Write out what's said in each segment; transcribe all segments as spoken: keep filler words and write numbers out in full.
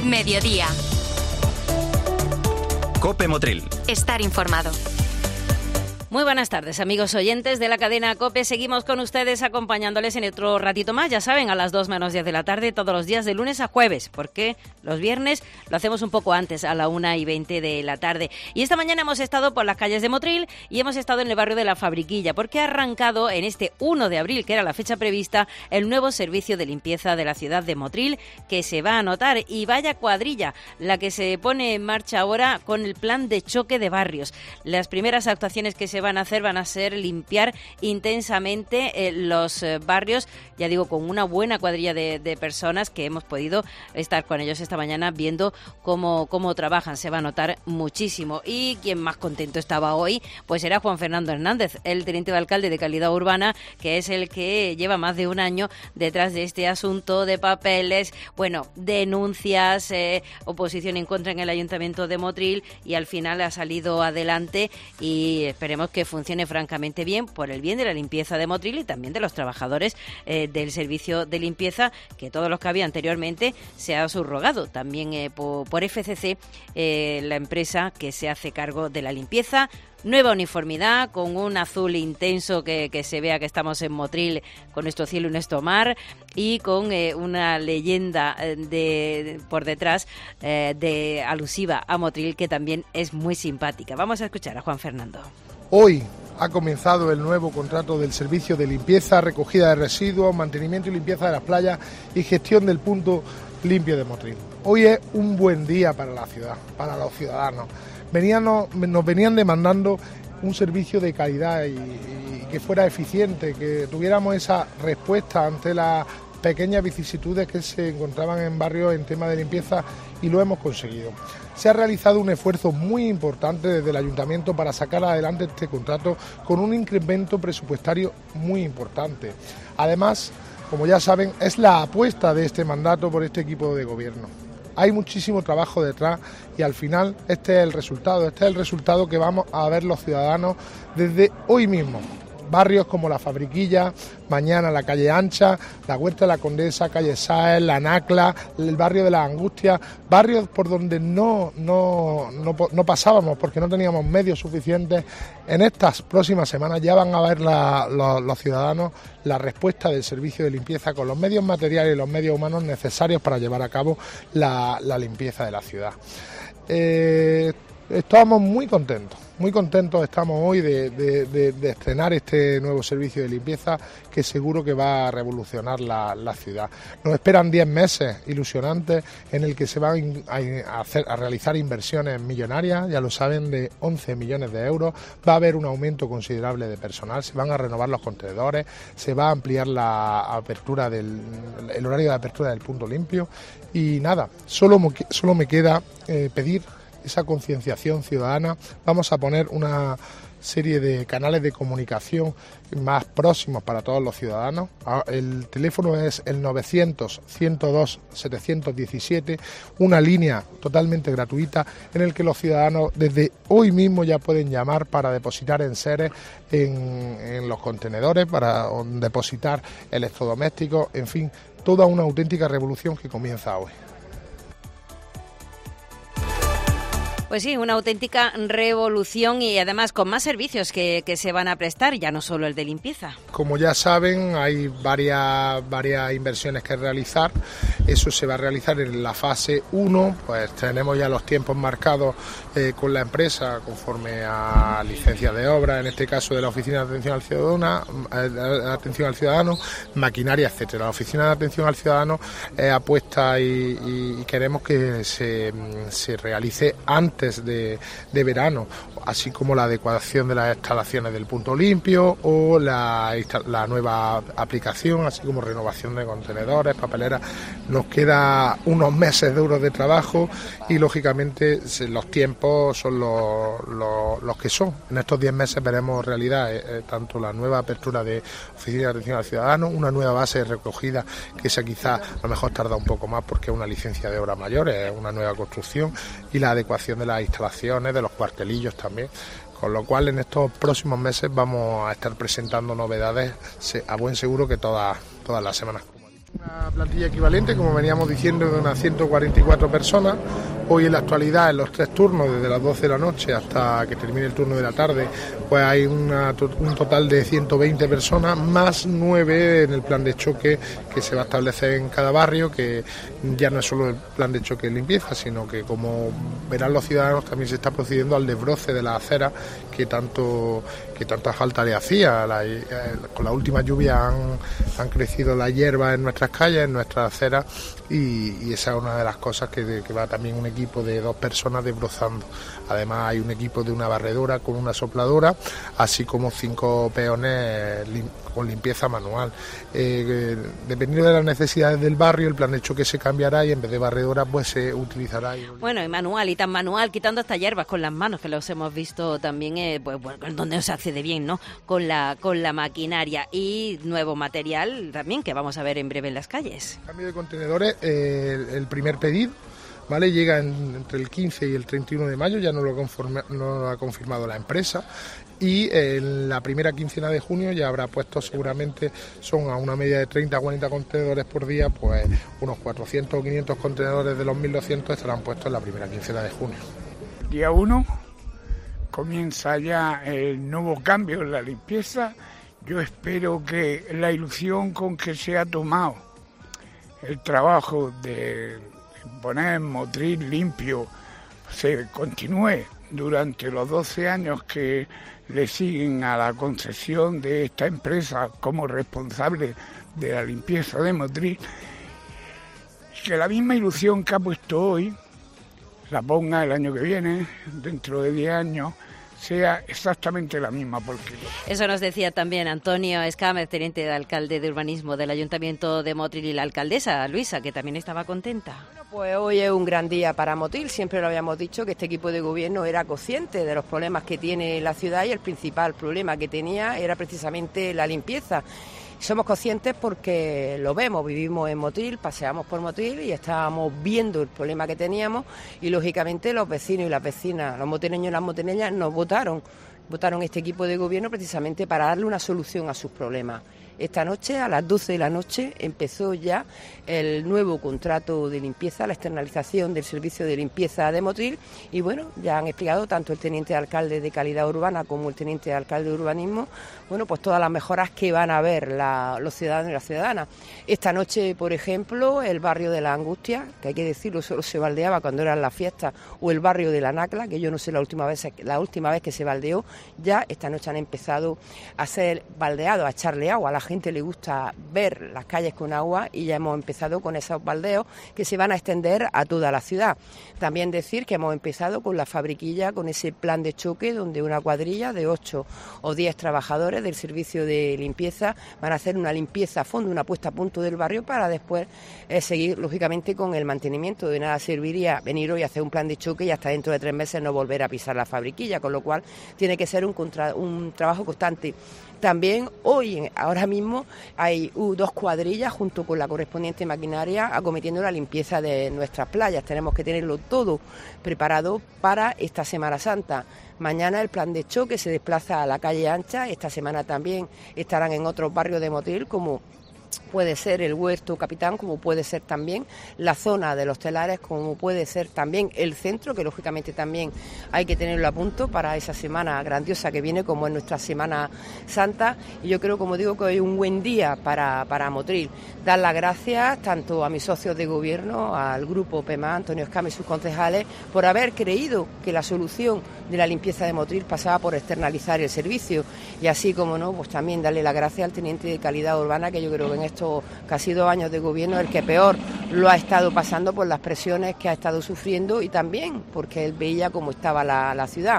Mediodía. COPE Motril. Estar informado. Muy buenas tardes, amigos oyentes de la cadena COPE. Seguimos con ustedes acompañándoles en otro ratito más, ya saben, a las dos menos diez de la tarde, todos los días de lunes a jueves, porque los viernes lo hacemos un poco antes, a la una y veinte de la tarde. Y esta mañana hemos estado por las calles de Motril y hemos estado en el barrio de La Fabriquilla, porque ha arrancado en este uno de abril, que era la fecha prevista, el nuevo servicio de limpieza de la ciudad de Motril, que se va a notar. Y vaya cuadrilla la que se pone en marcha ahora con el plan de choque de barrios. Las primeras actuaciones que se van a hacer van a ser limpiar intensamente eh, los eh, barrios, ya digo, con una buena cuadrilla de, de personas que hemos podido estar con ellos esta mañana viendo cómo, cómo trabajan. Se va a notar muchísimo. Y quien más contento estaba hoy, pues era Juan Fernando Hernández, el teniente de alcalde de Calidad Urbana, que es el que lleva más de un año detrás de este asunto de papeles, bueno, denuncias, eh, oposición en contra en el Ayuntamiento de Motril, y al final ha salido adelante y esperemos que funcione francamente bien por el bien de la limpieza de Motril y también de los trabajadores eh, del servicio de limpieza, que todos los que había anteriormente se ha subrogado también eh, por, por F C C, eh, la empresa que se hace cargo de la limpieza. Nueva uniformidad, con un azul intenso que, que se vea que estamos en Motril, con nuestro cielo y nuestro mar, y con eh, una leyenda de, de por detrás eh, de alusiva a Motril, que también es muy simpática. Vamos a escuchar a Juan Fernando. Hoy ha comenzado el nuevo contrato del servicio de limpieza, recogida de residuos, mantenimiento y limpieza de las playas y gestión del punto limpio de Motril. Hoy es un buen día para la ciudad, para los ciudadanos. Venían, nos venían demandando un servicio de calidad y, y que fuera eficiente, que tuviéramos esa respuesta ante las pequeñas vicisitudes que se encontraban en barrios en tema de limpieza, y lo hemos conseguido. Se ha realizado un esfuerzo muy importante desde el Ayuntamiento para sacar adelante este contrato con un incremento presupuestario muy importante. Además, como ya saben, es la apuesta de este mandato por este equipo de gobierno. Hay muchísimo trabajo detrás y al final este es el resultado, este es el resultado que vamos a ver los ciudadanos desde hoy mismo. Barrios como La Fabriquilla, mañana la calle Ancha, la Huerta de la Condesa, calle Sáez, la Nacla, el barrio de las Angustias, barrios por donde no, no, no, no pasábamos porque no teníamos medios suficientes. En estas próximas semanas ya van a ver la, los, los ciudadanos la respuesta del servicio de limpieza con los medios materiales y los medios humanos necesarios para llevar a cabo la, la limpieza de la ciudad. Eh, estamos muy contentos. Muy contentos estamos hoy de, de, de, de estrenar este nuevo servicio de limpieza que seguro que va a revolucionar la, la ciudad. Nos esperan diez meses ilusionantes en el que se van a, hacer, a realizar inversiones millonarias, ya lo saben, de once millones de euros. Va a haber un aumento considerable de personal, se van a renovar los contenedores, se va a ampliar la apertura del, el horario de apertura del punto limpio y nada, solo, solo me queda eh, pedir esa concienciación ciudadana. Vamos a poner una serie de canales de comunicación más próximos para todos los ciudadanos. El teléfono es el novecientos, ciento dos, setecientos diecisiete, una línea totalmente gratuita en el que los ciudadanos desde hoy mismo ya pueden llamar para depositar enseres en, en los contenedores, para depositar electrodomésticos, en fin, toda una auténtica revolución que comienza hoy. Pues sí, una auténtica revolución y además con más servicios que, que se van a prestar, ya no solo el de limpieza. Como ya saben, hay varias, varias inversiones que realizar. Eso se va a realizar en la fase uno, pues tenemos ya los tiempos marcados eh, con la empresa conforme a licencia de obra, en este caso de la Oficina de Atención al Ciudadano, eh, atención al ciudadano, maquinaria, etcétera. La Oficina de Atención al Ciudadano eh, apuesta y, y, y queremos que se, se realice antes De, de verano, así como la adecuación de las instalaciones del punto limpio o la, la nueva aplicación, así como renovación de contenedores, papeleras. Nos queda unos meses duros de trabajo y lógicamente los tiempos son los, los, los que son. En estos diez meses veremos realidad eh, tanto la nueva apertura de Oficina de Atención al Ciudadano, una nueva base de recogida que esa quizá a lo mejor tarda un poco más porque es una licencia de obra mayor, es una nueva construcción, y la adecuación de las instalaciones, de los cuartelillos también, con lo cual en estos próximos meses vamos a estar presentando novedades a buen seguro que todas, todas las semanas. Una plantilla equivalente, como veníamos diciendo, de unas ciento cuarenta y cuatro personas. Hoy en la actualidad, en los tres turnos, desde las doce de la noche hasta que termine el turno de la tarde, pues hay una, un total de ciento veinte personas, más nueve en el plan de choque que se va a establecer en cada barrio, que ya no es solo el plan de choque de limpieza, sino que, como verán los ciudadanos, también se está procediendo al desbroce de las aceras que tanto que tanta falta le hacía. La, eh, con la última lluvia han, han crecido las hierbas en nuestras calles, en nuestras aceras, y, y esa es una de las cosas que, que va también un equipo de dos personas desbrozando. Además hay un equipo de una barredora con una sopladora, así como cinco peones lim, con limpieza manual. Eh, dependiendo de las necesidades del barrio, el plan de choque se cambiará y en vez de barredora pues se utilizará. Bueno, y manual, y tan manual, quitando estas hierbas con las manos, que los hemos visto también, eh, pues bueno, donde se accede bien, ¿no? Con la, con la maquinaria, y nuevo material también que vamos a ver en breve en las calles. Cambio de contenedores, eh, el, el primer pedido, ¿vale? Llega en, entre el quince y el treinta y uno de mayo, ya no lo, conforme, no lo ha confirmado la empresa, y en la primera quincena de junio ya habrá puesto, seguramente son a una media de treinta a cuarenta contenedores por día, pues unos cuatrocientos o quinientos contenedores de los mil doscientos estarán puestos en la primera quincena de junio. Día uno comienza ya el nuevo cambio en la limpieza. Yo espero que la ilusión con que se ha tomado el trabajo de poner Motril limpio se continúe durante los doce años que le siguen a la concesión de esta empresa como responsable de la limpieza de Motril, que la misma ilusión que ha puesto hoy la ponga el año que viene, dentro de diez años, sea exactamente la misma. Porque eso nos decía también Antonio Escámez, teniente de alcalde de urbanismo del Ayuntamiento de Motril, y la alcaldesa Luisa, que también estaba contenta. Bueno, pues hoy es un gran día para Motril. Siempre lo habíamos dicho que este equipo de gobierno era consciente de los problemas que tiene la ciudad, y el principal problema que tenía era precisamente la limpieza. Somos conscientes porque lo vemos, vivimos en Motril, paseamos por Motril y estábamos viendo el problema que teníamos, y lógicamente los vecinos y las vecinas, los motineños y las motineñas nos votaron, votaron este equipo de gobierno precisamente para darle una solución a sus problemas. Esta noche, a las doce de la noche, empezó ya el nuevo contrato de limpieza, la externalización del servicio de limpieza de Motril, y bueno, ya han explicado tanto el teniente de alcalde de calidad urbana como el teniente de alcalde de urbanismo, bueno, pues todas las mejoras que van a ver la, los ciudadanos y las ciudadanas. Esta noche, por ejemplo, el barrio de la Angustia, que hay que decirlo, solo se baldeaba cuando eran las fiestas, o el barrio de la Nacla, que yo no sé la última vez, la última vez que se baldeó, ya esta noche han empezado a ser baldeados, a echarle agua. A la gente le gusta ver las calles con agua, y ya hemos empezado con esos baldeos que se van a extender a toda la ciudad. También decir que hemos empezado con la fabriquilla, con ese plan de choque donde una cuadrilla de ocho o diez trabajadores del servicio de limpieza van a hacer una limpieza a fondo, una puesta a punto del barrio, para después eh, seguir lógicamente con el mantenimiento. De nada serviría venir hoy a hacer un plan de choque y hasta dentro de tres meses no volver a pisar la fabriquilla, con lo cual tiene que ser un, contra, un trabajo constante. También hoy, ahora mismo, hay uh, dos cuadrillas junto con la correspondiente maquinaria acometiendo la limpieza de nuestras playas. Tenemos que tenerlo todo preparado para esta Semana Santa. Mañana el plan de choque se desplaza a la calle Ancha. Esta semana también estarán en otros barrios de Motril, como puede ser el Huerto Capitán, como puede ser también la zona de los Telares, como puede ser también el centro, que lógicamente también hay que tenerlo a punto para esa semana grandiosa que viene, como es nuestra Semana Santa. Y yo creo, como digo, que hoy es un buen día para, para Motril. Dar las gracias tanto a mis socios de gobierno, al grupo P M A, Antonio Escámez y sus concejales, por haber creído que la solución de la limpieza de Motril pasaba por externalizar el servicio. Y así, como no, pues también darle las gracias al teniente de calidad urbana, que yo creo que en estos casi dos años de gobierno el que peor lo ha estado pasando por las presiones que ha estado sufriendo, y también porque él veía cómo estaba la, la ciudad.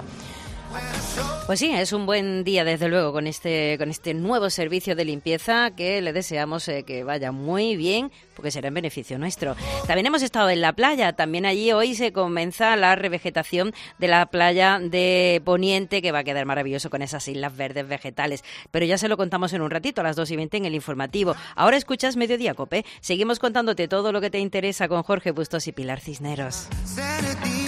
Pues sí, es un buen día desde luego con este con este nuevo servicio de limpieza, que le deseamos eh, que vaya muy bien, porque será en beneficio nuestro. También hemos estado en la playa, también allí hoy se comienza la revegetación de la playa de Poniente, que va a quedar maravilloso con esas islas verdes vegetales, pero ya se lo contamos en un ratito, a las dos y veinte en el informativo. Ahora escuchas Mediodía Cope, seguimos contándote todo lo que te interesa con Jorge Bustos y Pilar Cisneros.